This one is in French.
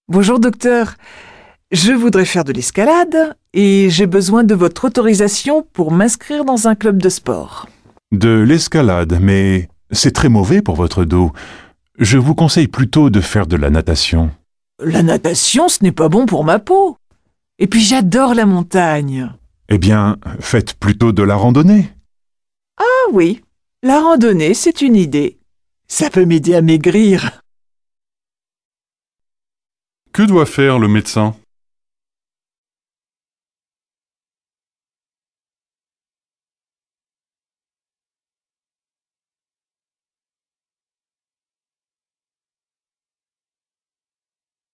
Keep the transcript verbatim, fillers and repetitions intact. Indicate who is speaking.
Speaker 1: Bonjour docteur, je voudrais faire de l'escalade et j'ai besoin de votre autorisation pour m'inscrire dans un club de sport.
Speaker 2: De l'escalade, mais c'est très mauvais pour votre dos. Je vous conseille plutôt de faire de la natation.
Speaker 1: La natation, ce n'est pas bon pour ma peau. Et puis j'adore la montagne.
Speaker 2: Eh bien, faites plutôt de la randonnée.
Speaker 1: Ah oui, la randonnée, c'est une idée. Ça peut m'aider à maigrir.
Speaker 3: Que doit faire le médecin ?